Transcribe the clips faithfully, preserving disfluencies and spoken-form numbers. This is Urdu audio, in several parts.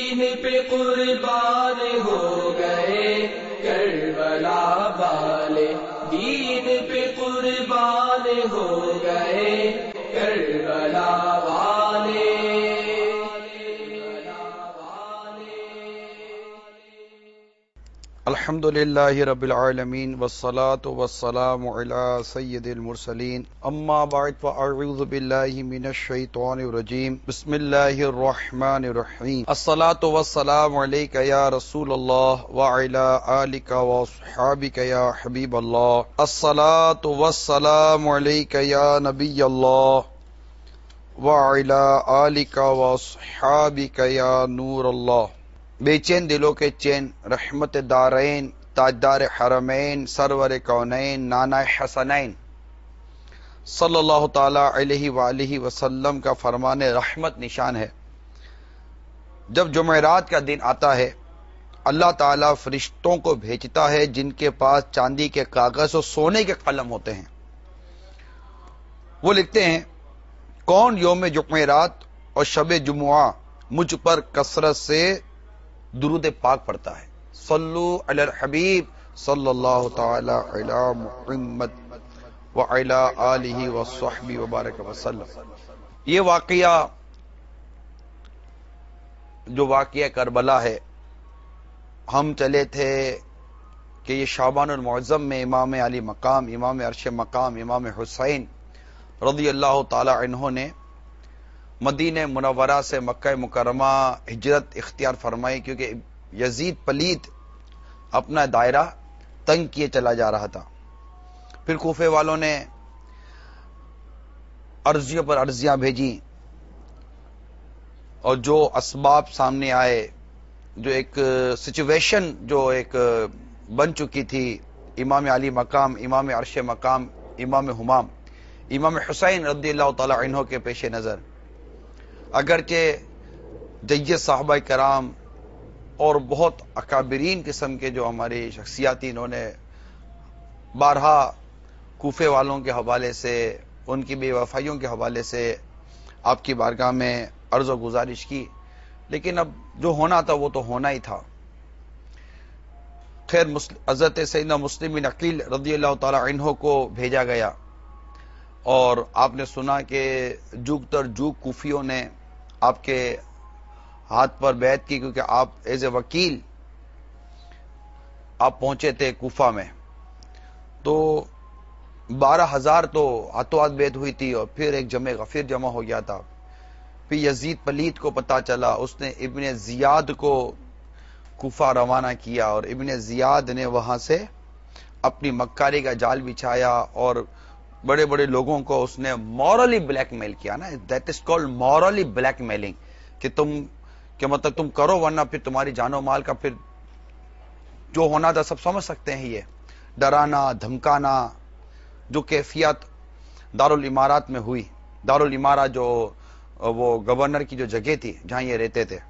دین پہ قربان ہو گئے کربلا والے، دین پہ قربان ہو گئے کربلا والے۔ الحمد للہ رب العالمین والصلاة والسلام علی سید المرسلین، اما بعد فاعوذ باللہ من الشیطان الرجیم، بسم اللہ الرحمن الرحیم۔ الصلاة والسلام علیک یا رسول اللہ وعلی آلک واصحابک یا حبیب اللہ، الصلاة والسلام علیک یا نبی اللہ وعلی آلک واصحابک یا نور اللہ۔ بے چین دلوں کے چین، رحمت دارین، تاجدار حرمین، سرور کونین، نانا حسنین صلی اللہ تعالی علیہ وآلہ وسلم کا فرمان رحمت نشان ہے۔ جب جمعرات کا دن آتا ہے، اللہ تعالیٰ فرشتوں کو بھیجتا ہے جن کے پاس چاندی کے کاغذ اور سونے کے قلم ہوتے ہیں۔ وہ لکھتے ہیں کون یوم جمعرات اور شب جمعہ مجھ پر کثرت سے درود پاک پڑھتا ہے، صلو علی الحبیب صلی اللہ تعالی علی محمد وعلی آلہ وصحبہ وبارک وسلم۔ یہ واقعہ جو واقعہ کربلا ہے، ہم چلے تھے کہ یہ شعبان المعظم میں امام علی مقام، امام عرش مقام، امام حسین رضی اللہ تعالی عنہ نے مدینہ منورہ سے مکہ مکرمہ ہجرت اختیار فرمائی، کیونکہ یزید پلید اپنا دائرہ تنگ کیے چلا جا رہا تھا۔ پھر کوفے والوں نے عرضیوں پر عرضیاں بھیجی، اور جو اسباب سامنے آئے، جو ایک سچویشن جو ایک بن چکی تھی، امام علی مقام، امام عرش مقام، امام ہمام، امام حسین رضی اللہ تعالی عنہ کے پیش نظر، اگرچہ جید صحابہ کرام اور بہت اکابرین قسم کے جو ہماری شخصیاتی، انہوں نے بارہا کوفے والوں کے حوالے سے، ان کی بے وفائیوں کے حوالے سے آپ کی بارگاہ میں عرض و گزارش کی، لیکن اب جو ہونا تھا وہ تو ہونا ہی تھا۔ خیر، حضرت سیدنا مسلم بن عقیل رضی اللہ تعالی عنہ کو بھیجا گیا، اور آپ نے سنا کہ جوگ تر جوگ کوفیوں نے آپ کے ہاتھ پر بیعت کی، کیونکہ آپ ایز اے وکیل آپ پہنچے تھے کوفہ میں۔ تو بارہ ہزار تو ہاتھوں ہاتھ بیعت ہوئی تھی، اور پھر ایک جمع غفیر جمع ہو گیا تھا۔ پھر یزید پلید کو پتا چلا، اس نے ابن زیاد کو کوفہ روانہ کیا، اور ابن زیاد نے وہاں سے اپنی مکاری کا جال بچھایا، اور بڑے بڑے لوگوں کو اس نے مورلی بلیک میل کیا نا، that is called morally blackmailing, کہ تم کہ مطلب تم کرو ورنہ پھر تمہاری جان و مال کا پھر جو ہونا تھا سب سمجھ سکتے ہیں۔ یہ ڈرانا، دھمکانا، جو کیفیت دارالامارات میں ہوئی، دارالامارہ جو وہ گورنر کی جو جگہ تھی جہاں یہ رہتے تھے،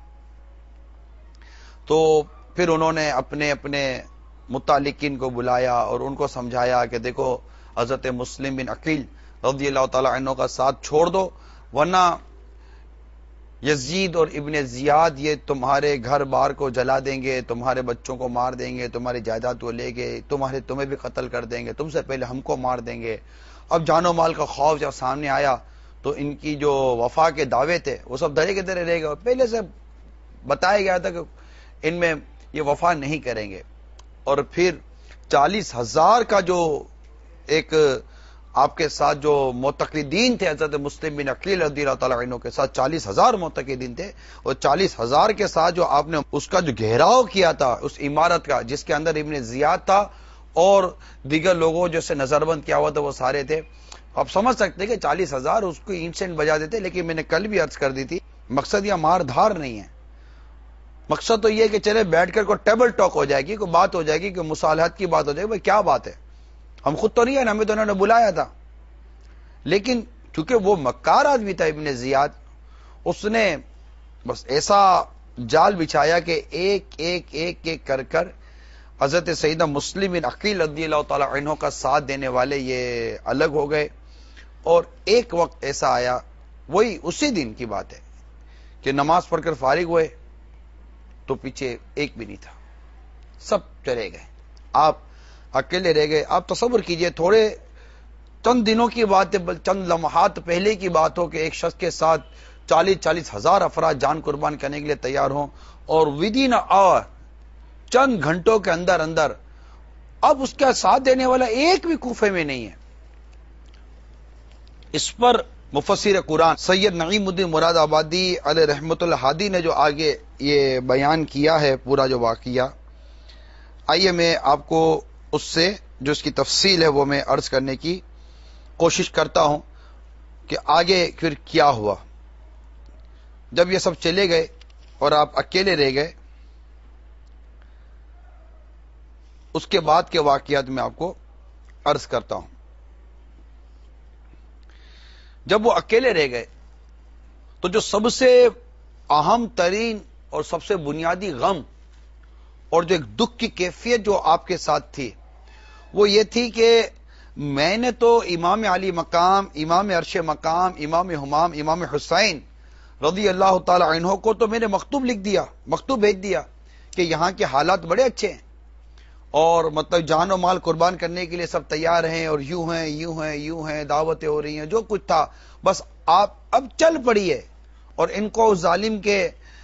تو پھر انہوں نے اپنے اپنے متعلقین کو بلایا اور ان کو سمجھایا کہ دیکھو حضرت مسلم بن عقیل رضی اللہ تعالی عنہ کا ساتھ چھوڑ دو، ورنہ یزید اور ابن زیاد یہ تمہارے گھر بار کو جلا دیں گے، تمہارے بچوں کو مار دیں گے، تمہاری جائیداد کو لے گئے، تمہارے تمہیں بھی قتل کر دیں گے، تم سے پہلے ہم کو مار دیں گے۔ اب جان و مال کا خوف جب سامنے آیا تو ان کی جو وفا کے دعوے تھے وہ سب درے کے درے رہ گئے، پہلے سے بتایا گیا تھا کہ ان میں یہ وفا نہیں کریں گے۔ اور پھر چالیس ہزار کا جو ایک آپ کے ساتھ جو معتقدین تھے، حضرت مسلم بن عقیل رضی اللہ تعالیٰ عنہ کے ساتھ چالیس ہزار معتقدین تھے، اور چالیس ہزار کے ساتھ جو آپ نے اس کا جو گھیراؤ کیا تھا اس عمارت کا، جس کے اندر ابن زیاد تھا اور دیگر لوگوں جیسے نظر بند کیا ہوا تھا وہ سارے تھے، آپ سمجھ سکتے کہ چالیس ہزار اس کو انسٹنٹ بجا دیتے۔ لیکن میں نے کل بھی عرض کر دی تھی، مقصد یہ مار دھار نہیں ہے، مقصد تو یہ کہ چلے بیٹھ کر کوئی ٹیبل ٹاک ہو جائے گی، کوئی بات ہو جائے گی، کہ مصالحت کی بات ہو جائے گی۔ بھائی کیا بات ہے، ہم خود تو نہیں ہے نا، ہمیں تو انہوں نے بلایا تھا، لیکن چونکہ وہ مکار آدمی تھا ابن زیاد، اس نے بس ایسا جال بچھایا کہ ایک ایک ایک ایک کر کر حضرت سیدنا مسلم بن عقیل رضی اللہ تعالی عنہ کا ساتھ دینے والے یہ الگ ہو گئے۔ اور ایک وقت ایسا آیا، وہی اسی دن کی بات ہے کہ نماز پڑھ کر فارغ ہوئے، تو پیچھے ایک بھی نہیں تھا، سب چلے گئے، آپ اکیلے رہ گئے. آپ تصور کیجئے تھوڑے چند دنوں کی بات ہے، چند لمحات پہلے کی بات ہو کہ ایک شخص کے ساتھ چالیس چالیس ہزار افراد جان قربان کرنے کے لیے تیار ہوں، اور ود ان آور چند گھنٹوں کے اندر اندر اب اس کا ساتھ دینے والا ایک بھی کوفے میں نہیں ہے. اس پر مفسر قرآن سید نعیم الدین مراد آبادی علیہ رحمت الہادی نے جو آگے یہ بیان کیا ہے پورا جو واقعہ، آئیے میں آپ کو اس سے جو اس کی تفصیل ہے وہ میں عرض کرنے کی کوشش کرتا ہوں کہ آگے پھر کیا ہوا. جب یہ سب چلے گئے اور آپ اکیلے رہ گئے، اس کے بعد کے واقعات میں آپ کو عرض کرتا ہوں. جب وہ اکیلے رہ گئے تو جو سب سے اہم ترین اور سب سے بنیادی غم اور جو ایک دکھ کی کیفیت جو آپ کے ساتھ تھی وہ یہ تھی کہ میں نے تو امام علی مقام، امام عرش مقام، امام حمام، امام حسین رضی اللہ تعالی عنہ کو تو میں نے مکتوب لکھ دیا، مکتوب بھیج دیا کہ یہاں کے حالات بڑے اچھے ہیں اور مطلب جان و مال قربان کرنے کے لیے سب تیار ہیں، اور یوں ہیں یوں ہیں یوں ہیں، دعوتیں ہو رہی ہیں، جو کچھ تھا بس آپ اب چل پڑیے اور ان کو ظالم کے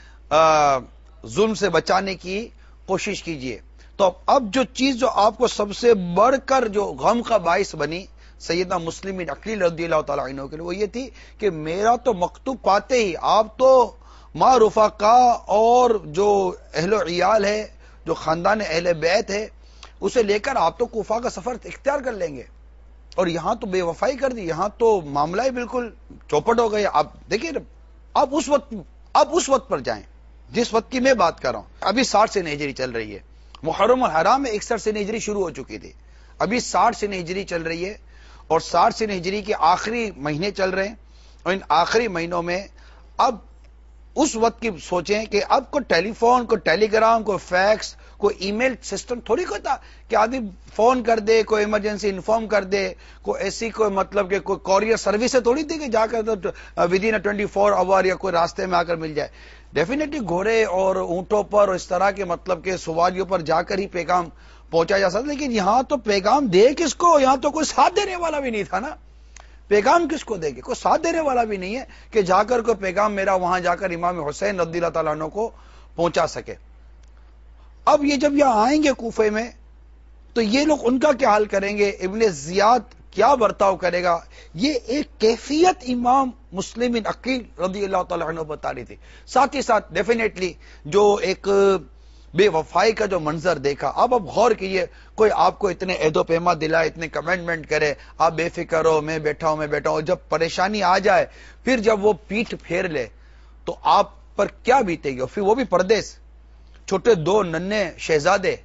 ظلم سے بچانے کی کوشش کیجیے. تو اب جو چیز جو آپ کو سب سے بڑھ کر جو غم کا باعث بنی سیدنا مسلم بن عقیل رضی اللہ تعالی عنہ کے لیے وہ یہ تھی کہ میرا تو مکتوب پاتے ہی آپ تو ما رفقا اور جو اہل و عیال ہے، جو خاندان اہل بیت ہے، اسے لے کر آپ تو کوفہ کا سفر اختیار کر لیں گے، اور یہاں تو بے وفائی کر دی، یہاں تو معاملہ ہی بالکل چوپٹ ہو گئے. آپ دیکھیے آپ اس وقت آپ اس وقت پر جائیں جس وقت کی میں بات کر رہا ہوں. ابھی ساٹھ سے ہجری چل رہی ہے، محرم الحرام میں اکسٹھ سے ہجری شروع ہو چکی تھی، ابھی ساٹھ سے ہجری چل رہی ہے، اور ساٹھ سے ہجری کے آخری مہینے چل رہے ہیں، اور ان آخری مہینوں میں اب اس وقت کی سوچیں کہ اب کوئی ٹیلی فون، کوئی ٹیلی گرام، کوئی فیکس، کوئی ای میل سسٹم تھوڑی کوئی تھا کہ آدمی فون کر دے، کوئی ایمرجنسی انفارم کر دے، کوئی ایسی کوئی مطلب کہ کوئی کوریئر سروس تھوڑی تھی کہ جا کر within twenty four hour یا کوئی راستے میں آ کر مل جائے. ڈیفینیٹلی گھوڑے اور اونٹوں پر اور اس طرح کے مطلب کہ سواریوں پر جا کر ہی پیغام پہنچا جا سکتا، لیکن یہاں تو پیغام دے کس کو؟ یہاں تو کوئی ساتھ دینے والا بھی نہیں تھا نا. پیغام کس کو دے گے؟ کوئی ساتھ دینے والا بھی نہیں ہے کہ جا کر کوئی پیغام میرا وہاں جا کر امام حسین رضی اللہ تعالیٰ عنہ کو پہنچا سکے. اب یہ جب یہاں آئیں گے کوفے میں تو یہ لوگ ان کا کیا حال کریں گے؟ ابن زیاد کیا برتاؤ کرے گا؟ یہ ایک کیفیت امام مسلم بن عقیل رضی اللہ تعالیٰ عنہ بتا رہی تھی. ساتھ ہی ساتھ ڈیفینیٹلی جو ایک بے وفائی کا جو منظر دیکھا، اب اب غور کیجئے، کوئی آپ کو اتنے عہد و پیما دلائے، اتنے کمنٹمنٹ کرے، آپ بے فکر ہو، میں بیٹھا ہوں میں بیٹھا ہوں، جب پریشانی آ جائے پھر جب وہ پیٹھ پھیر لے تو آپ پر کیا بیتے گی؟ پھر وہ بھی پردیس، چھوٹے دو ننھے شہزادے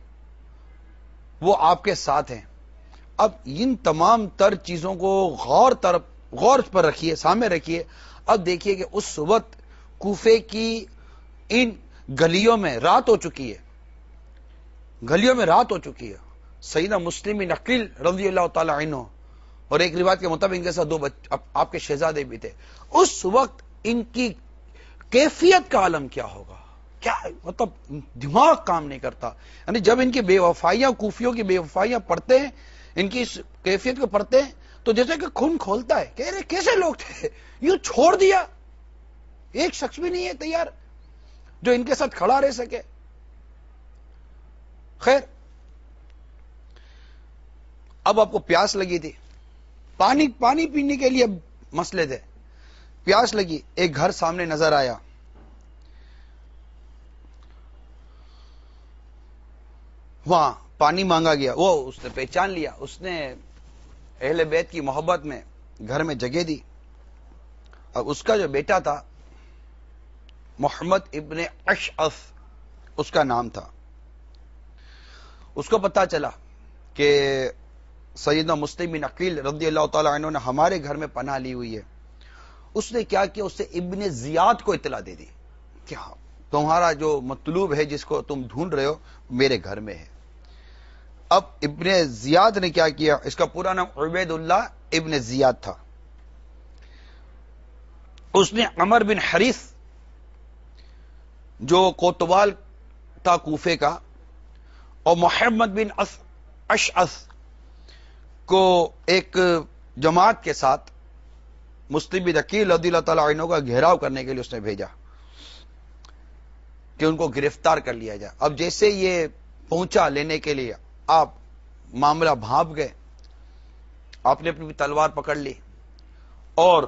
وہ آپ کے ساتھ ہیں. اب ان تمام تر چیزوں کو غور طرف غور پر رکھیے، سامنے رکھیے. اب دیکھیے کہ اس وقت کوفے کی ان گلیوں میں رات ہو چکی ہے، گلیوں میں رات ہو چکی ہے. سیدنا مسلم بن عقیل رضی اللہ تعالی عنہ اور ایک روایت کے مطابق ان کے ساتھ دو آپ کے شہزادے بھی تھے. اس وقت ان کی کیفیت کا عالم کیا ہوگا؟ کیا مطلب دماغ کام نہیں کرتا. یعنی جب ان کی بے وفائیاں، کوفیوں کی بے وفائیاں پڑھتے ہیں، ان کی اس کیفیت کو پڑھتے ہیں تو جیسے کہ خون کھولتا ہے کہ ارے کیسے لوگ تھے، یوں چھوڑ دیا، ایک شخص بھی نہیں ہے تیار جو ان کے ساتھ کھڑا رہ سکے. خیر، اب آپ کو پیاس لگی تھی، پانی پانی پینے کے لیے مسئلے تھے، پیاس لگی، ایک گھر سامنے نظر آیا، وہاں پانی مانگا گیا، وہ اس نے پہچان لیا، اس نے اہل بیت کی محبت میں گھر میں جگہ دی. اب اس کا جو بیٹا تھا محمد ابن اشعث اس کا نام تھا، اس کو پتا چلا کہ سیدنا مسلم بن عقیل رضی اللہ تعالی عنہ نے ہمارے گھر میں پناہ لی ہوئی ہے. اس نے کیا کیا؟ اس سے ابن زیاد کو اطلاع دے دی کہ ہاں تمہارا جو مطلوب ہے، جس کو تم ڈھونڈ رہے ہو، میرے گھر میں ہے. اب ابن زیاد نے کیا کیا؟ اس کا پورا نام عبید اللہ ابن زیاد تھا. اس نے عمر بن حریث جو کوتوال تھا کوفے کا، اور محمد بن اشعث کو ایک جماعت کے ساتھ مسلم بن عقیل رضی اللہ تعالی عنہ کا گھیراؤ کرنے کے لیے اس نے بھیجا کہ ان کو گرفتار کر لیا جائے۔ اب جیسے یہ پہنچا لینے کے لیے، آپ معاملہ بھانپ گئے، آپ نے اپنی تلوار پکڑ لی اور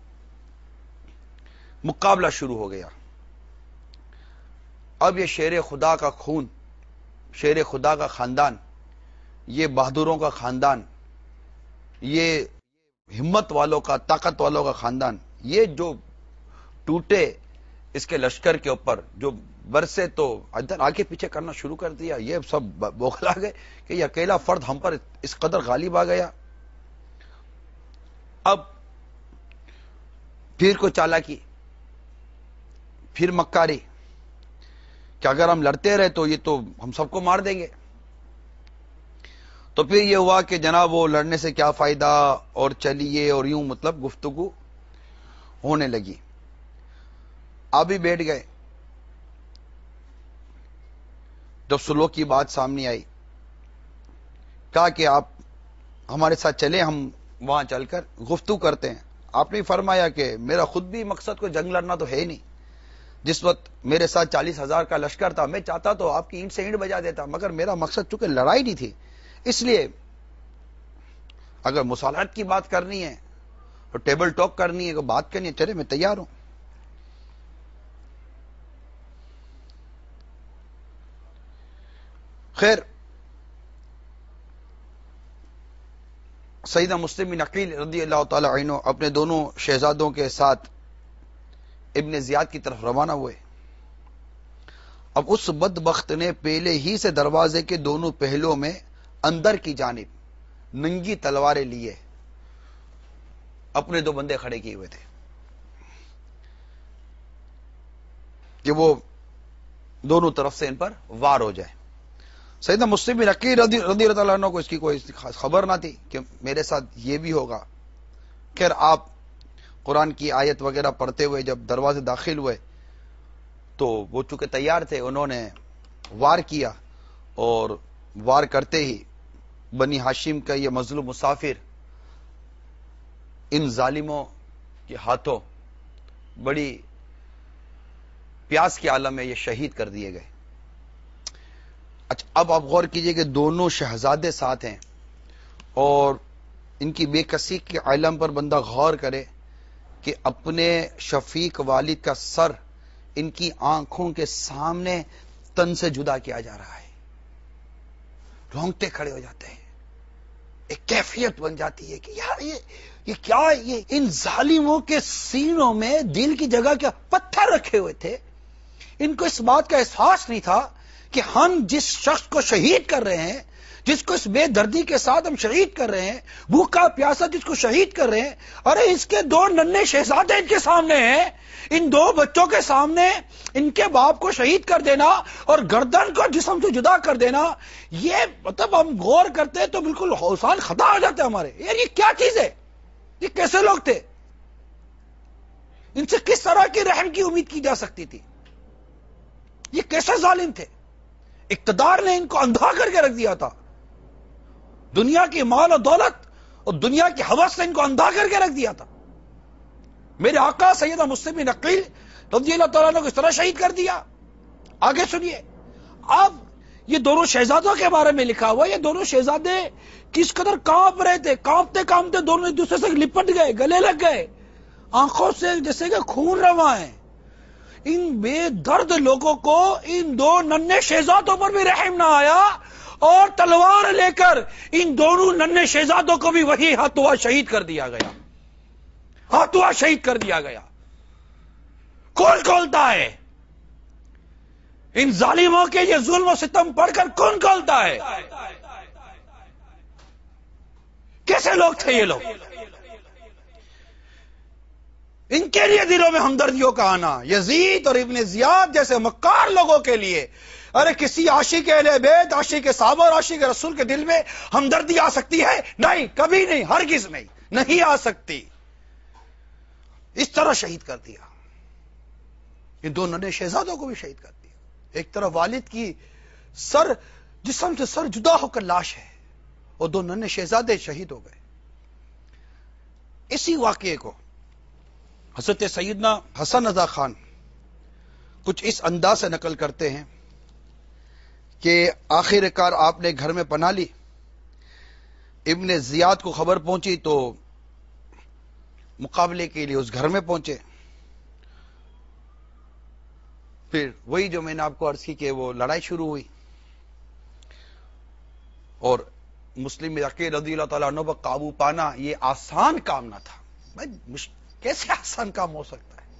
مقابلہ شروع ہو گیا۔ اب یہ شیر خدا کا خون، شیر خدا کا خاندان، یہ بہادروں کا خاندان، یہ ہمت والوں کا، طاقت والوں کا خاندان، یہ جو ٹوٹے اس کے لشکر کے اوپر، جو برسے تو ادھر آگے پیچھے کرنا شروع کر دیا، یہ سب بوکھلا گئے کہ یہ اکیلا فرد ہم پر اس قدر غالب آ گیا۔ اب پھر کو چالاکی، پھر مکاری کہ اگر ہم لڑتے رہے تو یہ تو ہم سب کو مار دیں گے۔ تو پھر یہ ہوا کہ جناب وہ لڑنے سے کیا فائدہ، اور چلیے، اور یوں مطلب گفتگو ہونے لگی۔ آپ بھی بیٹھ گئے۔ جب سلوک کی بات سامنے آئی، کہا کہ آپ ہمارے ساتھ چلے، ہم وہاں چل کر گفتگو کرتے ہیں۔ آپ نے فرمایا کہ میرا خود بھی مقصد کو جنگ لڑنا تو ہے ہی نہیں۔ جس وقت میرے ساتھ چالیس ہزار کا لشکر تھا، میں چاہتا تو آپ کی اینٹ سے اینٹ بجا دیتا، مگر میرا مقصد چونکہ لڑائی نہیں تھی، اس لیے اگر مصالحت کی بات کرنی ہے، تو ٹیبل ٹاک کرنی ہے، بات کرنی ہے، چلے میں تیار ہوں۔ خیر، سیدنا مسلم بن عقیل رضی اللہ تعالی عنہ اپنے دونوں شہزادوں کے ساتھ ابن زیاد کی طرف روانہ ہوئے۔ اب اس بدبخت نے پہلے ہی سے دروازے کے دونوں پہلوؤں میں اندر کی جانب ننگی تلواریں لیے اپنے دو بندے کھڑے کیے ہوئے تھے کہ وہ دونوں طرف سے ان پر وار ہو جائے۔ سیدنا مسلم بن عقیل رضی اللہ تعالیٰ عنہ کو اس کی کوئی خبر نہ تھی کہ میرے ساتھ یہ بھی ہوگا۔ خیر، آپ قرآن کی آیت وغیرہ پڑھتے ہوئے جب دروازے داخل ہوئے تو وہ چونکہ تیار تھے، انہوں نے وار کیا، اور وار کرتے ہی بنی ہاشم کا یہ مظلوم مسافر ان ظالموں کے ہاتھوں بڑی پیاس کے عالم میں یہ شہید کر دیے گئے۔ اچھا، اب آپ غور کیجئے کہ دونوں شہزادے ساتھ ہیں، اور ان کی بے کسی کے عالم پر بندہ غور کرے کہ اپنے شفیق والد کا سر ان کی آنکھوں کے سامنے تن سے جدا کیا جا رہا ہے، رونگٹے کھڑے ہو جاتے ہیں، ایک کیفیت بن جاتی ہے کہ یار یہ یہ کیا، یہ ان ظالموں کے سینوں میں دل کی جگہ کیا پتھر رکھے ہوئے تھے۔ ان کو اس بات کا احساس نہیں تھا کہ ہم جس شخص کو شہید کر رہے ہیں، جس کو اس بے دردی کے ساتھ ہم شہید کر رہے ہیں، بھوکا پیاسا جس کو شہید کر رہے ہیں، ارے اس کے دو ننھے شہزادے ان کے سامنے ہیں، ان دو بچوں کے سامنے ان کے باپ کو شہید کر دینا اور گردن کو جسم سے جدا کر دینا، یہ مطلب ہم غور کرتے تو بالکل حوصان خطا ہو جاتے ہمارے، یار یہ کیا چیز ہے، یہ کیسے لوگ تھے، ان سے کس طرح کی رحم کی امید کی جا سکتی تھی، یہ کیسے ظالم تھے۔ اقتدار نے ان کو اندھا کر کے رکھ دیا تھا، دنیا کی مال و دولت اور دنیا کی ہوس نے ان کو اندھا کر کے رکھ دیا تھا۔ میرے آقا سیدنا مسلم بن عقیل رضی اللہ تعالیٰ عنہ کو اس طرح شہید کر دیا۔ آگے سنیے، اب یہ دونوں شہزادوں کے بارے میں لکھا ہوا، یہ دونوں شہزادے کس قدر کانپ رہے تھے، کانپتے کانپتے دونوں ایک دوسرے سے لپٹ گئے، گلے لگ گئے، آنکھوں سے جیسے کہ خون رواں ہے۔ ان بے درد لوگوں کو ان دو ننھے شہزادوں پر بھی رحم نہ آیا، اور تلوار لے کر ان دونوں ننھے شہزادوں کو بھی وہی ہاتھوں شہید کر دیا گیا، ہاتھوں شہید کر دیا گیا۔ کون کھولتا ہے ان ظالموں کے یہ ظلم و ستم پڑھ کر، کون کھولتا ہے؟ کیسے لوگ تھے یہ لوگ؟ ان کے لیے دلوں میں ہمدردیوں کا آنا، یزید اور ابن زیاد جیسے مکار لوگوں کے لیے، ارے کسی عاشق اہل بیت، عاشق صحابہ اور عاشق رسول کے دل میں ہمدردی آ سکتی ہے؟ نہیں، کبھی نہیں، ہرگز نہیں، نہیں آ سکتی۔ اس طرح شہید کر دیا، ان دو ننھے شہزادوں کو بھی شہید کر دیا۔ ایک طرف والد کی سر جسم سے سر جدا ہو کر لاش ہے اور دو ننھے شہزادے شہید ہو گئے. اسی واقعے کو حضرت سیدنا حسن رضا خان کچھ اس انداز سے نقل کرتے ہیں کہ آخر کار آپ نے گھر میں پناہ لی. ابن زیاد کو خبر پہنچی تو مقابلے کے لیے اس گھر میں پہنچے. پھر وہی جو میں نے آپ کو عرض کی کہ وہ لڑائی شروع ہوئی اور مسلم عقیل رضی اللہ تعالیٰ عنہ پر قابو پانا یہ آسان کام نہ تھا. کیسے آسان کام ہو سکتا ہے؟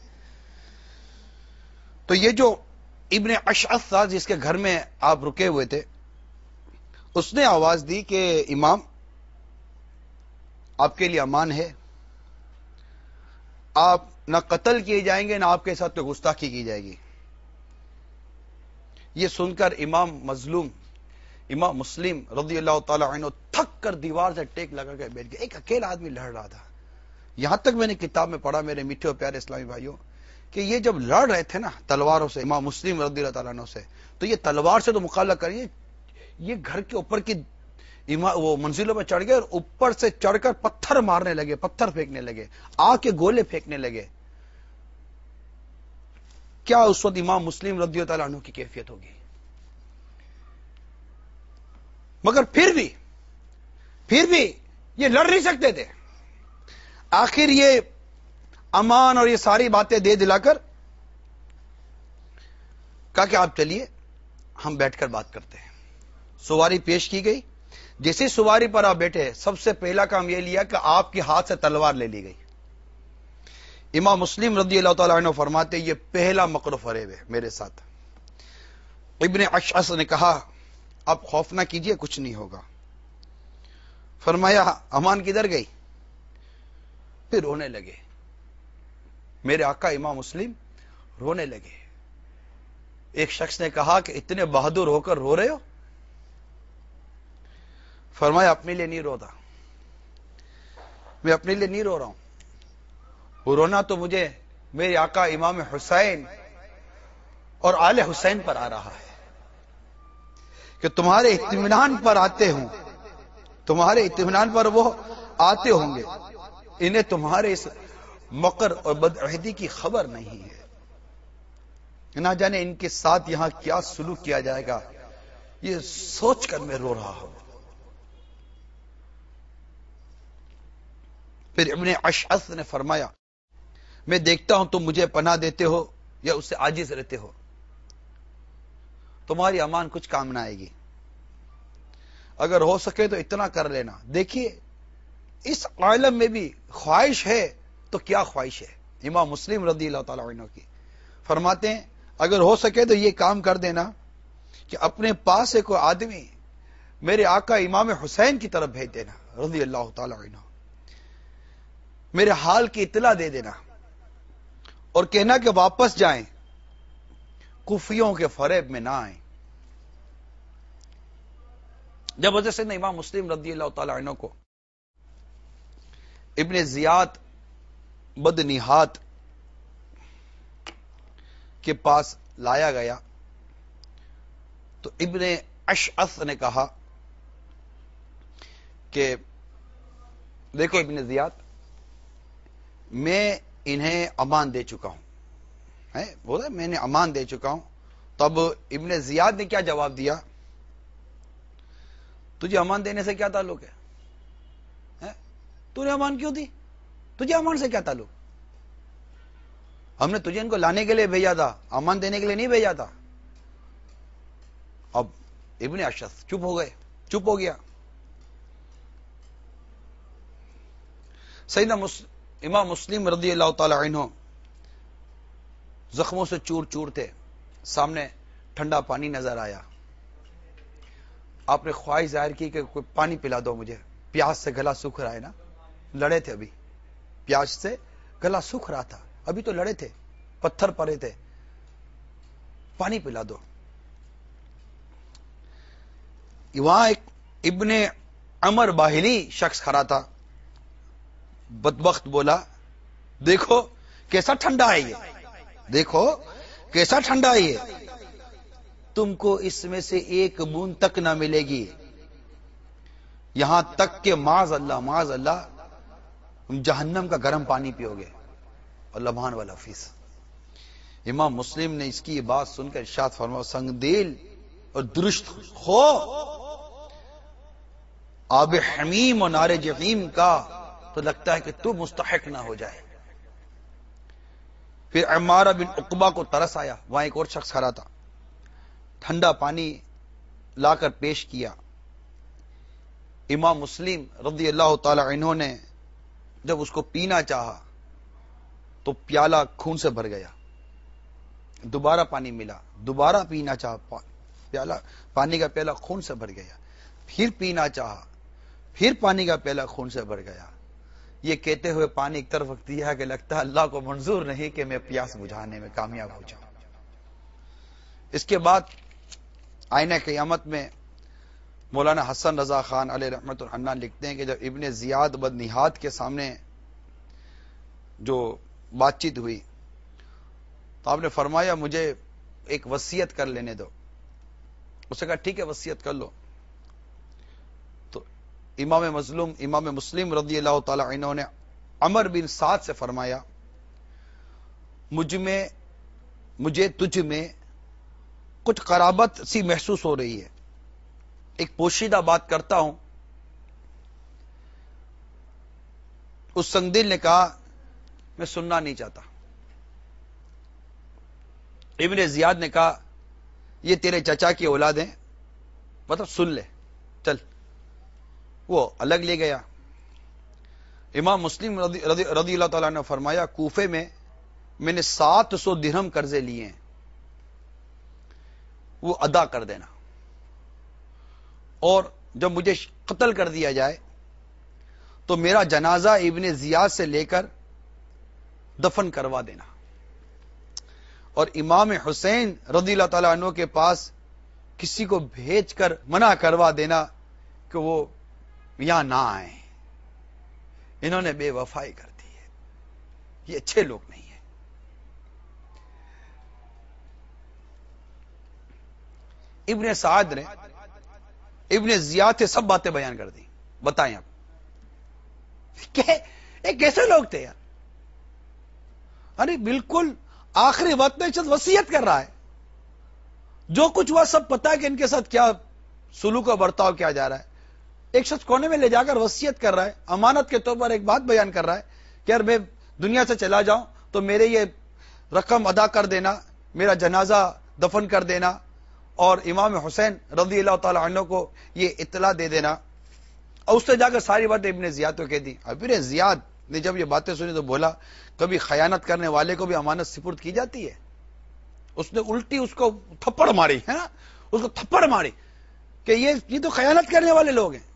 تو یہ جو ابن اشعث تھا جس کے گھر میں آپ رکے ہوئے تھے، اس نے آواز دی کہ امام آپ کے لیے امان ہے، آپ نہ قتل کیے جائیں گے نہ آپ کے ساتھ کوئی گستاخی کی جائے گی. یہ سن کر امام مظلوم امام مسلم رضی اللہ تعالی عنہ تھک کر دیوار سے ٹیک لگا کے بیٹھ گئے. ایک اکیلا آدمی لڑ رہا تھا. یہاں تک میں نے کتاب میں پڑھا میرے میٹھے اور پیارے اسلامی بھائیوں کہ یہ جب لڑ رہے تھے نا تلواروں سے امام مسلم رضی اللہ تعالیٰ عنہ سے، تو یہ تلوار سے تو مقابلہ کریے، یہ گھر کے اوپر کی وہ منزلوں پہ چڑھ گئے اور اوپر سے چڑھ کر پتھر مارنے لگے، پتھر پھینکنے لگے، آگ کے گولے پھینکنے لگے. کیا اس وقت امام مسلم رضی اللہ تعالیٰ عنہ کی کیفیت ہوگی؟ مگر پھر بھی پھر بھی یہ لڑ نہیں سکتے تھے. آخر یہ امان اور یہ ساری باتیں دے دلا کر کہا کہ آپ چلیے ہم بیٹھ کر بات کرتے ہیں. سواری پیش کی گئی. جیسے سواری پر آپ بیٹھے سب سے پہلا کام یہ لیا کہ آپ کے ہاتھ سے تلوار لے لی گئی. امام مسلم رضی اللہ تعالیٰ عنہ فرماتے یہ پہلا مکر و فریب ہے میرے ساتھ. ابن اشعث نے کہا آپ خوف نہ کیجئے، کچھ نہیں ہوگا. فرمایا امان کدھر گئی؟ پھر رونے لگے. میرے آقا امام مسلم رونے لگے. ایک شخص نے کہا کہ اتنے بہادر ہو کر رو رہے ہو؟ فرمایا اپنے لیے نہیں روتا، میں اپنے لیے نہیں رو رہا ہوں، وہ رونا تو مجھے میرے آقا امام حسین اور آل حسین پر آ رہا ہے کہ تمہارے اطمینان پر آتے ہوں، تمہارے اطمینان پر وہ آتے ہوں گے، انہیں تمہارے اس مکر اور بدعہدی کی خبر نہیں ہے. نہ جانے ان کے ساتھ یہاں کیا سلوک کیا جائے گا، یہ سوچ کر میں رو رہا ہوں. پھر ابن اشعث نے فرمایا میں دیکھتا ہوں تم مجھے پناہ دیتے ہو یا اس سے عاجز رہتے ہو، تمہاری امان کچھ کام نہ آئے گی. اگر ہو سکے تو اتنا کر لینا. دیکھیے اس عالم میں بھی خواہش ہے تو کیا خواہش ہے امام مسلم رضی اللہ تعالی عنہ کی. فرماتے ہیں اگر ہو سکے تو یہ کام کر دینا کہ اپنے پاس سے کوئی آدمی میرے آقا امام حسین کی طرف بھیج دینا رضی اللہ تعالی عنہ، میرے حال کی اطلاع دے دینا اور کہنا کہ واپس جائیں، کفیوں کے فریب میں نہ آئیں. جب حضرت سیدنا امام مسلم رضی اللہ تعالی عنہ کو ابن زیاد بدنہاد کے پاس لایا گیا تو ابن اشعث نے کہا کہ دیکھو ابن زیاد، میں انہیں امان دے چکا ہوں، بولا میں نے امان دے چکا ہوں. تب ابن زیاد نے کیا جواب دیا؟ تجھے امان دینے سے کیا تعلق ہے؟ تو نے امان کیوں دی؟ تجھے امان سے کیا تعلق؟ ہم نے تجھے ان کو لانے کے لیے بھیجا تھا، امان دینے کے لیے نہیں بھیجا تھا. اب ابن اشعث چپ ہو گئے، چپ ہو گیا. سیدنا امام مسلم رضی اللہ تعالی عنہ زخموں سے چور چور تھے. سامنے ٹھنڈا پانی نظر آیا. آپ نے خواہش ظاہر کی کہ کوئی پانی پلا دو مجھے، پیاس سے گلا سوکھ رہا ہے نا. لڑے تھے ابھی، پیاس سے گلا سوکھ رہا تھا، ابھی تو لڑے تھے، پتھر پڑے تھے، پانی پلا دو. وہاں ایک ابن عمر باہلی شخص کھڑا تھا. بدبخت بولا دیکھو کیسا ٹھنڈا ہے یہ، دیکھو کیسا ٹھنڈا ہے یہ. تم کو اس میں سے ایک بوند تک نہ ملے گی، یہاں تک کہ معاذ اللہ معاذ اللہ تم جہنم کا گرم پانی پیو گے۔ اور لبان والا فیس امام مسلم نے اس کی یہ بات سن کر ارشاد فرمایا، سنگ دل اور درشت خو آب حمیم اور نار جحیم کا تو لگتا ہے کہ تو مستحق نہ ہو جائے۔ پھر عمارہ بن عقبہ کو ترس آیا، وہاں ایک اور شخص کھڑا تھا، ٹھنڈا پانی لا کر پیش کیا۔ امام مسلم رضی اللہ تعالی عنہ نے جب اس کو پینا چاہا تو پیالہ خون سے بھر گیا، دوبارہ پانی ملا، دوبارہ پینا چاہا، پیالہ پانی کا پیالہ خون سے بھر گیا، پھر پینا چاہا، پھر پانی کا پیالہ خون سے بھر گیا۔ یہ کہتے ہوئے پانی ایک طرف رکھ دیا کہ لگتا ہے اللہ کو منظور نہیں کہ میں پیاس بجھانے میں کامیاب ہو جاؤں۔ اس کے بعد آئینہ قیامت میں مولانا حسن رضا خان علیہ رحمت الحنان لکھتے ہیں کہ جب ابن زیاد بدنہاد کے سامنے جو بات چیت ہوئی تو آپ نے فرمایا مجھے ایک وصیت کر لینے دو۔ اس نے کہا ٹھیک ہے وصیت کر لو۔ تو امام مظلوم امام مسلم رضی اللہ تعالی عنہ نے عمر بن سعد سے فرمایا، مجھ میں مجھے تجھ میں کچھ قرابت سی محسوس ہو رہی ہے، ایک پوشیدہ بات کرتا ہوں۔ اس سنگدل نے کہا میں سننا نہیں چاہتا۔ ابن زیاد نے کہا یہ تیرے چچا کی اولاد ہیں، مطلب سن لے چل۔ وہ الگ لے گیا۔ امام مسلم رضی, رضی, رضی اللہ تعالیٰ نے فرمایا کوفے میں میں نے سات سو درہم قرضے لیے ہیں، وہ ادا کر دینا، اور جب مجھے قتل کر دیا جائے تو میرا جنازہ ابن زیاد سے لے کر دفن کروا دینا، اور امام حسین رضی اللہ تعالیٰ عنہ کے پاس کسی کو بھیج کر منع کروا دینا کہ وہ یہاں نہ آئیں، انہوں نے بے وفائی کر دی ہے، یہ اچھے لوگ نہیں ہیں۔ ابن سعد نے ابن زیاد سے سب باتیں بیان کر دی۔ بتائیں آپ کہ کیسے لوگ تھے یار؟ ارے بالکل آخری وقت میں شخص وصیت کر رہا ہے، جو کچھ ہوا سب پتا ہے کہ ان کے ساتھ کیا سلوک و برتاؤ کیا جا رہا ہے۔ ایک شخص کونے میں لے جا کر وصیت کر رہا ہے، امانت کے طور پر ایک بات بیان کر رہا ہے کہ یار میں دنیا سے چلا جاؤں تو میرے یہ رقم ادا کر دینا، میرا جنازہ دفن کر دینا، اور امام حسین رضی اللہ تعالی عنہ کو یہ اطلاع دے دینا۔ اور اس نے جا کر ساری باتیں ابن زیاد کو کہہ دی۔ ابن زیاد نے جب یہ باتیں سنی تو بولا کبھی خیانت کرنے والے کو بھی امانت سپرد کی جاتی ہے؟ اس نے الٹی اس کو تھپڑ ماری ہے نا، اس کو تھپڑ ماری کہ یہ یہ تو خیانت کرنے والے لوگ ہیں،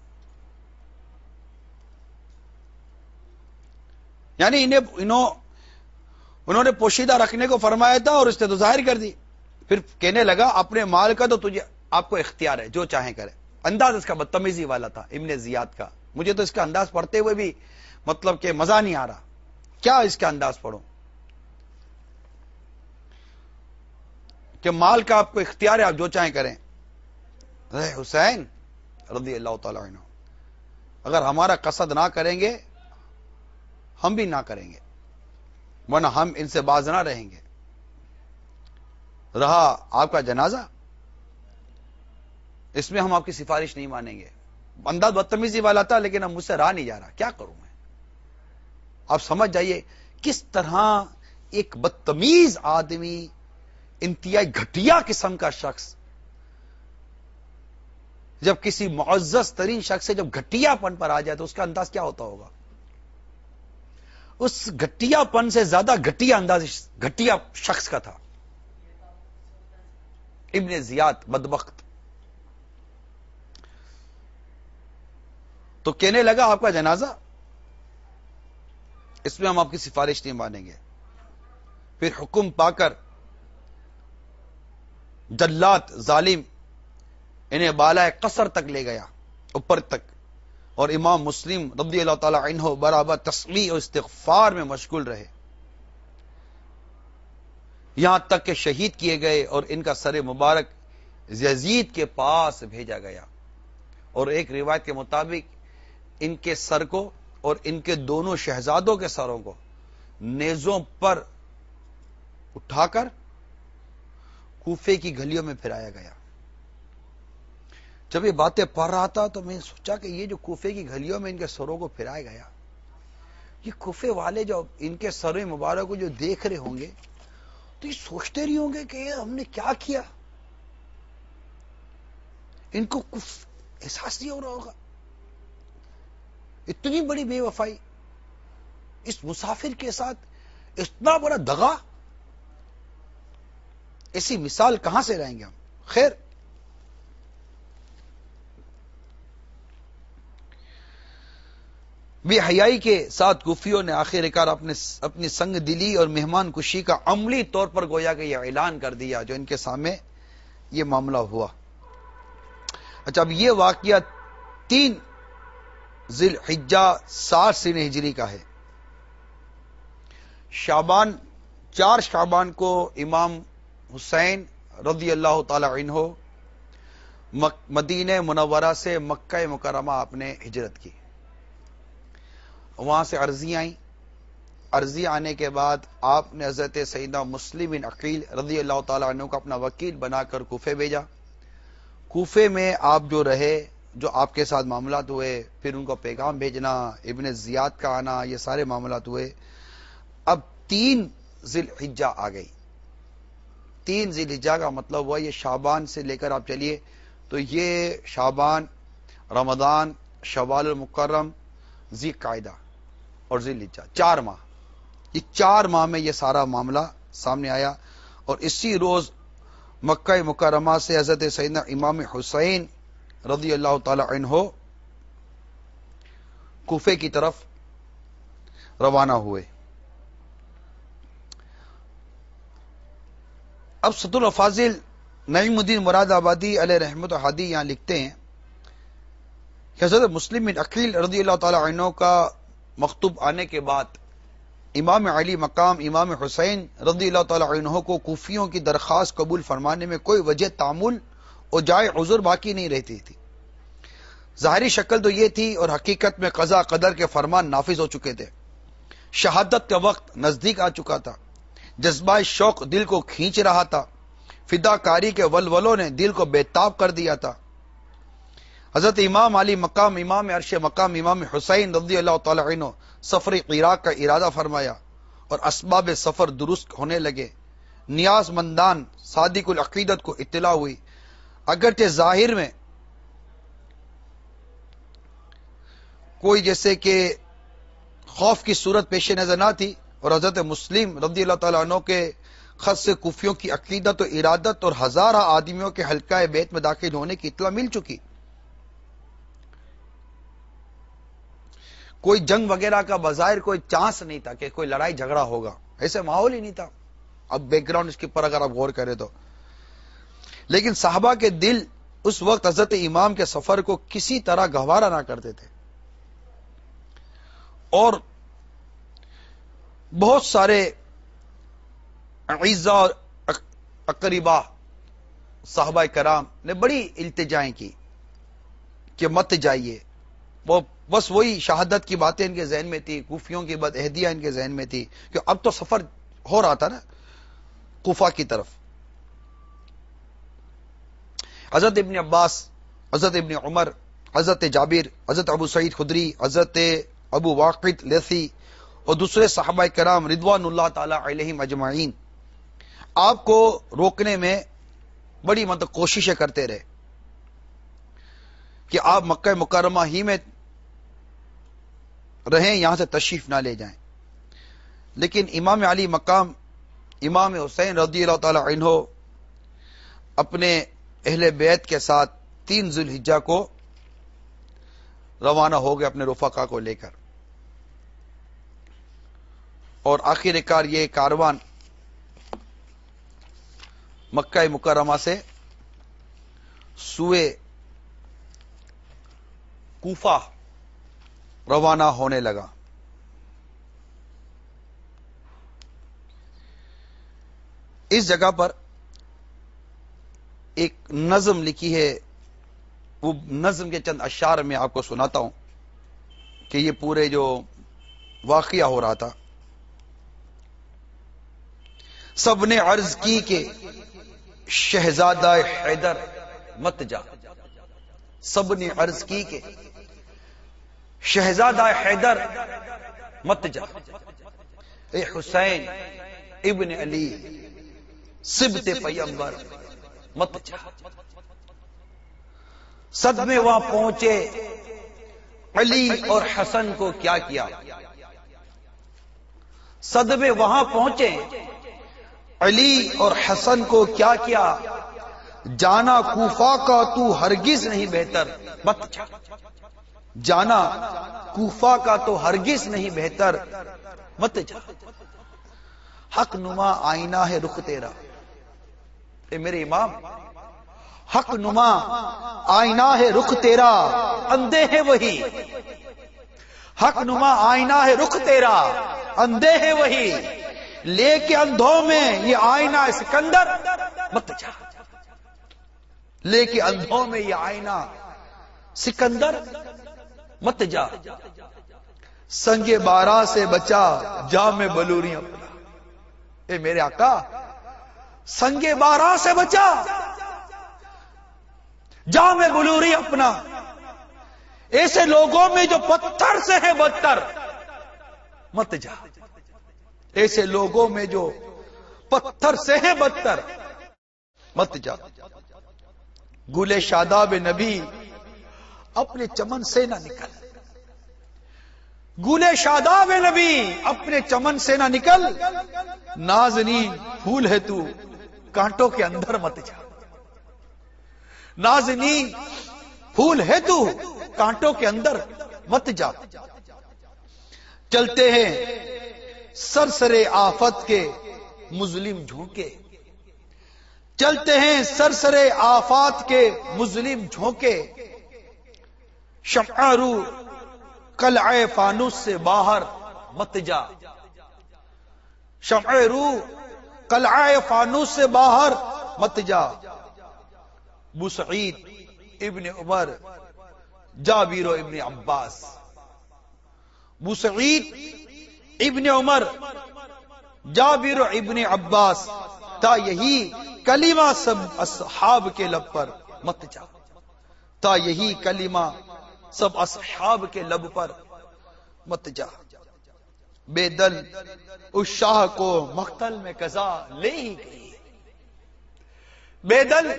یعنی انہیں انہوں انہوں نے پوشیدہ رکھنے کو فرمایا تھا اور اس نے تو ظاہر کر دی۔ پھر کہنے لگا اپنے مال کا تو تجھے آپ کو اختیار ہے، جو چاہیں کرے۔ انداز اس کا بدتمیزی والا تھا ابن زیاد کا، مجھے تو اس کا انداز پڑھتے ہوئے بھی مطلب کہ مزہ نہیں آ رہا، کیا اس کا انداز پڑھو کہ مال کا آپ کو اختیار ہے، آپ جو چاہیں کریں۔ اے حسین رضی اللہ تعالی عنہ، اگر ہمارا قصد نہ کریں گے ہم بھی نہ کریں گے، ورنہ ہم ان سے باز نہ رہیں گے۔ رہا آپ کا جنازہ، اس میں ہم آپ کی سفارش نہیں مانیں گے۔ انداز بدتمیزی والا تھا، لیکن اب مجھ سے رہا نہیں جا رہا، کیا کروں میں؟ آپ سمجھ جائیے کس طرح ایک بدتمیز آدمی، انتہائی گھٹیا قسم کا شخص، جب کسی معزز ترین شخص سے جب گھٹیا پن پر آ جائے تو اس کا انداز کیا ہوتا ہوگا؟ اس گھٹیا پن سے زیادہ گھٹیا انداز گھٹیا شخص کا تھا ابن زیاد بدبخت۔ تو کہنے لگا آپ کا جنازہ، اس میں ہم آپ کی سفارش نہیں مانیں گے۔ پھر حکم پا کر جلات ظالم انہیں بالائے قصر تک لے گیا، اوپر تک، اور امام مسلم رضی اللہ تعالی عنہ برابر تسمیع اور استغفار میں مشغول رہے، یہاں تک کہ شہید کیے گئے اور ان کا سر مبارک یزید کے پاس بھیجا گیا، اور ایک روایت کے مطابق ان کے سر کو اور ان کے دونوں شہزادوں کے سروں کو نیزوں پر اٹھا کر کوفے کی گلیوں میں پھرایا گیا۔ جب یہ باتیں پڑھ رہا تھا تو میں نے سوچا کہ یہ جو کوفے کی گلیوں میں ان کے سروں کو پھرایا گیا، یہ کوفے والے جو ان کے سر مبارک کو جو دیکھ رہے ہوں گے تو یہ سوچتے نہیں ہوں گے کہ ہم نے کیا کیا، ان کو کچھ احساس نہیں ہو رہا ہوگا، اتنی بڑی بے وفائی، اس مسافر کے ساتھ اتنا بڑا دغا، ایسی مثال کہاں سے لائیں گے ہم؟ خیر، بے حیائی کے ساتھ کوفیوں نے آخر کار اپنے اپنی سنگ دلی اور مہمان کشی کا عملی طور پر گویا کہ یہ اعلان کر دیا جو ان کے سامنے یہ معاملہ ہوا۔ اچھا، اب یہ واقعہ تین ذی الحجہ ساٹھ سن ہجری کا ہے۔ شعبان چار شعبان کو امام حسین رضی اللہ تعالی عنہ مدینہ منورہ سے مکہ مکرمہ آپ نے ہجرت کی، وہاں سے عرضی آئیں، عرضی آنے کے بعد آپ نے حضرت سیدنا مسلم بن عقیل رضی اللہ تعالی عنہ کو اپنا وکیل بنا کر کوفے بھیجا۔ کوفے میں آپ جو رہے، جو آپ کے ساتھ معاملات ہوئے، پھر ان کو پیغام بھیجنا، ابن زیاد کا آنا، یہ سارے معاملات ہوئے۔ اب تین ذی الحجہ آ گئی۔ تین ذی الحجہ کا مطلب ہوا یہ شعبان سے لے کر آپ چلیے تو یہ شعبان، رمضان، شوال المکرم، ذی قعدہ اور ذی الحجہ، چار ماہ، یہ چار ماہ میں یہ سارا معاملہ سامنے آیا، اور اسی روز مکہ مکرمہ سے حضرت سیدنا امام حسین رضی اللہ تعالی عنہ کوفے کی طرف روانہ ہوئے۔ اب سد الفاضل نعیم الدین مراد آبادی علیہ رحمت ہادی یہاں لکھتے ہیں کہ حضرت مسلم بن عقیل رضی اللہ تعالی عنہ کا مکتوب آنے کے بعد امام علی مقام امام حسین رضی اللہ تعالی عنہ کو کوفیوں کی درخواست قبول فرمانے میں کوئی وجہ تعامل اور جائے عذر باقی نہیں رہتی تھی۔ ظاہری شکل تو یہ تھی، اور حقیقت میں قضا قدر کے فرمان نافذ ہو چکے تھے۔ شہادت کا وقت نزدیک آ چکا تھا، جذبہ شوق دل کو کھینچ رہا تھا، فدا کاری کے ولولوں نے دل کو بےتاب کر دیا تھا۔ حضرت امام علی مقام امام عرش مقام امام حسین رضی اللہ تعالی عنہ سفر عراق کا ارادہ فرمایا، اور اسباب سفر درست ہونے لگے۔ نیاز مندان صادق العقیدت کو اطلاع ہوئی، اگرچہ ظاہر میں کوئی جیسے کہ خوف کی صورت پیش نظر نہ تھی، اور حضرت مسلم رضی اللہ تعالیٰ عنہ کے خط سے کوفیوں کی عقیدت و ارادت اور ہزارہ آدمیوں کے حلقہ بیت میں داخل ہونے کی اطلاع مل چکی۔ کوئی جنگ وغیرہ کا بظاہر کوئی چانس نہیں تھا کہ کوئی لڑائی جھگڑا ہوگا، ایسے ماحول ہی نہیں تھا۔ اب بیک گراؤنڈ اس کے پر اگر آپ غور کریں تو، لیکن صحابہ کے دل اس وقت حضرت امام کے سفر کو کسی طرح گوارا نہ کرتے تھے، اور بہت سارے اعزاء اور اقربا صحابہ کرام نے بڑی التجائیں کی کہ مت جائیے۔ وہ بس وہی شہادت کی باتیں ان کے ذہن میں تھی، کوفیوں کی بد عہدیاں ان کے ذہن میں تھی، کہ اب تو سفر ہو رہا تھا نا کوفہ کی طرف۔ حضرت ابن عباس، حضرت ابن عمر، حضرت جابر، حضرت ابو سعید خدری، حضرت ابو واقد لیثی اور دوسرے صحابہ کرام رضوان اللہ تعالی علیہم اجمعین آپ کو روکنے میں بڑی مطلب کوششیں کرتے رہے کہ آپ مکہ مکرمہ ہی میں رہیں، یہاں سے تشریف نہ لے جائیں۔ لیکن امام علی مقام امام حسین رضی اللہ تعالی عنہ اپنے اہل بیت کے ساتھ تین ذی الحجہ کو روانہ ہو گئے اپنے رفقا کو لے کر، اور آخر کار یہ کاروان مکہ مکرمہ سے سوئے کوفہ روانہ ہونے لگا۔ اس جگہ پر ایک نظم لکھی ہے، وہ نظم کے چند اشعار میں آپ کو سناتا ہوں کہ یہ پورے جو واقعہ ہو رہا تھا. سب نے عرض کی کہ شہزادہ حیدر مت جا. سب نے عرض کی کہ شہزادہ حیدر مت جا. اے حسین ابن علی سبت پیغمبر مت جا. صدمے وہاں پہنچے، علی اور حسن کو کیا کیا. صدمے وہاں پہنچے، علی اور حسن کو کیا کیا. جانا کوفہ کا تو ہرگز نہیں بہتر مت جا. جانا کوفہ کا تو ہرگز نہیں بہتر مت جا. حق نما آئینہ ہے رخ تیرا. اے میرے امام، حق نما آئینہ ہے رخ تیرا، اندھے ہیں وہی. حق نما آئینہ ہے رخ تیرا، اندھے ہیں وہی. لے کے اندھوں میں یہ آئینہ سکندر مت جا. لے کے اندھوں میں یہ آئینہ سکندر مت جا. سنگ بارہ سے بچا جام بلوریاں اپنا. اے میرے آقا، سنگ بارہ سے بچا جام بلوری اپنا. ایسے لوگوں میں جو پتھر سے ہے بدتر مت جا. ایسے لوگوں میں جو پتھر سے ہے بدتر مت جا. گلے شاداب نبی اپنے چمن سے نہ نکل. گلے شاداب نبی اپنے چمن سے نہ نکل. نازنین پھول ہے تو کانٹوں کے اندر مت جا. نازنین پھول ہے تو کانٹوں کے اندر مت جا. چلتے ہیں سرسرے آفت کے مظلم جھونکے. چلتے ہیں سرسرے آفات کے مظلم جھونکے. شمع رو قلعہ فانوس سے باہر مت جا. شمع رو قلعہ فانوس سے باہر مت جا. بوسعید ابن عمر جابر و ابن عباس. بوسعید ابن عمر جابر و ابن عباس تا یہی کلمہ سب اصحاب کے لب پر مت جا. تا یہی کلمہ سب اصحاب کے لب پر مت جا. بے دل اس شاہ کو مقتل میں قضا لے ہی گئی. بے دل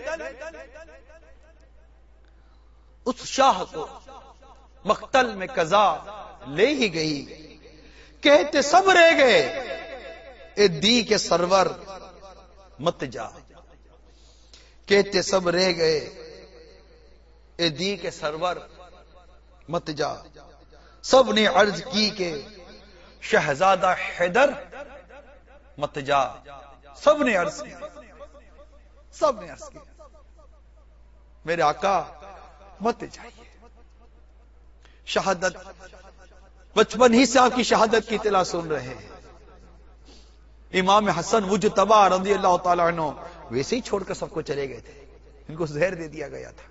اس شاہ کو مقتل میں قضا لے ہی گئی. کہتے سب رہ گئے اے دی کے سرور مت جا. کہتے سب رہ گئے اے دی کے سرور مت جا. سب نے عرض کی کہ شہزادہ حیدر مت جا. سب نے عرض کی، سب نے عرض کی میرے آقا مت جائیے. شہادت بچپن ہی سے آپ کی شہادت کی اطلاع سن رہے ہیں. امام حسن مجتبی رضی اللہ تعالیٰ عنہ ویسے ہی چھوڑ کر سب کو چلے گئے تھے. ان کو زہر دے دیا گیا تھا.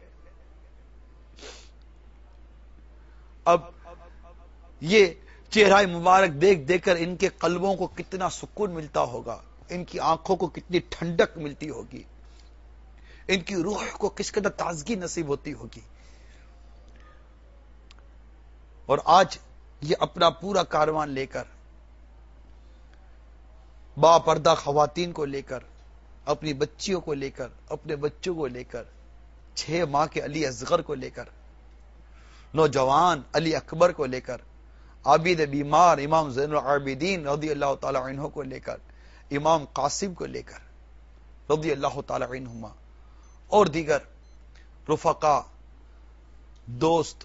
اب یہ چہرہ مبارک دیکھ دیکھ کر ان کے قلبوں کو کتنا سکون ملتا ہوگا، ان کی آنکھوں کو کتنی ٹھنڈک ملتی ہوگی، ان کی روح کو کس قدر تازگی نصیب ہوتی ہوگی. اور آج یہ اپنا پورا کاروان لے کر، با پردہ خواتین کو لے کر، اپنی بچیوں کو لے کر، اپنے بچوں کو لے کر، چھ ماہ کے علی اصغر کو لے کر، نوجوان علی اکبر کو لے کر، عابد بیمار امام زین العابدین رضی اللہ تعالی عنہ کو لے کر، امام قاسم کو لے کر رضی اللہ تعالی عنہما، اور دیگر رفقا، دوست،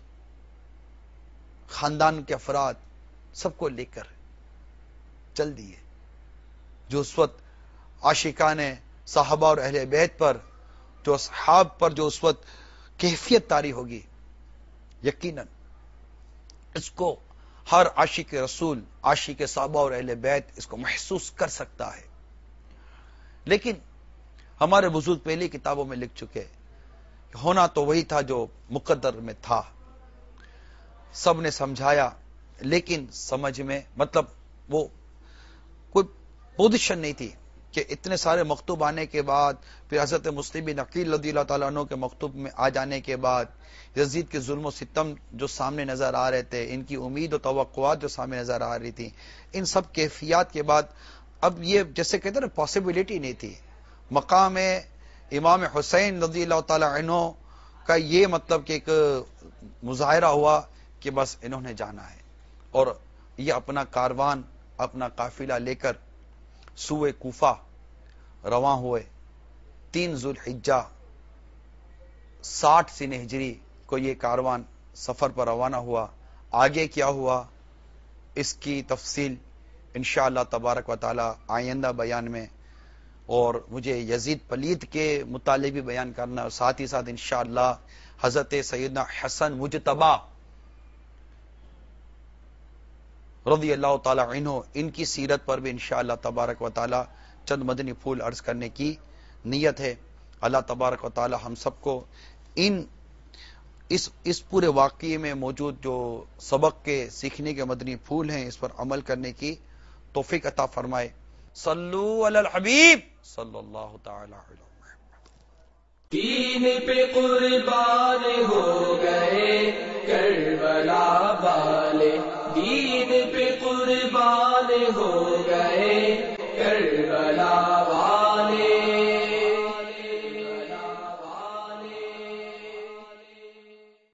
خاندان کے افراد، سب کو لے کر چل دیے. جو اس وقت عاشقان صحابہ اور اہل بیت پر، جو اصحاب پر جو اس وقت کیفیت طاری ہوگی، یقیناً اس کو ہر عاشق رسول، عاشق صحابہ اور اہل بیت اس کو محسوس کر سکتا ہے. لیکن ہمارے بزرگ پہلی کتابوں میں لکھ چکے کہ ہونا تو وہی تھا جو مقدر میں تھا. سب نے سمجھایا لیکن سمجھ میں مطلب وہ کوئی پوزیشن نہیں تھی کہ اتنے سارے مکتوب آنے کے بعد پھر حضرت مسلم بن عقیل رضی اللہ تعالیٰ عنہ کے مکتوب میں آ جانے کے بعد یزید کے ظلم و ستم جو سامنے نظر آ رہے تھے، ان کی امید و توقعات جو سامنے نظر آ رہی تھی، ان سب کیفیات کے بعد اب یہ جیسے کہتے ہیں نا پاسبلٹی نہیں تھی. مقام امام حسین رضی اللہ تعالی عنہ کا یہ مطلب کہ ایک مظاہرہ ہوا کہ بس انہوں نے جانا ہے، اور یہ اپنا کاروان اپنا قافلہ لے کر سوئے کوفہ رواں ہوئے. تین ذوالحجہ ساٹھ سن ہجری کو یہ کاروان سفر پر روانہ ہوا. آگے کیا ہوا اس کی تفصیل انشاءاللہ تبارک و تعالی آئندہ بیان میں، اور مجھے یزید پلید کے متعلق بھی بیان کرنا، اور ساتھ ہی ساتھ انشاءاللہ حضرت سیدنا حسن مجتبی رضی اللہ تعالی عنہ ان کی سیرت پر بھی انشاءاللہ تبارک و تعالی چند مدنی پھول عرض کرنے کی نیت ہے. اللہ تبارک و تعالی ہم سب کو ان اس اس پورے واقعے میں موجود جو سبق کے سیکھنے کے مدنی پھول ہیں اس پر عمل کرنے کی توفیق عطا فرمائے. صلو علی الحبیب صلی اللہ تعالی علیہ وسلم. دین پہ قربان ہو گئے کربلا والے، دین پہ قربان ہو گئے کربلا والے.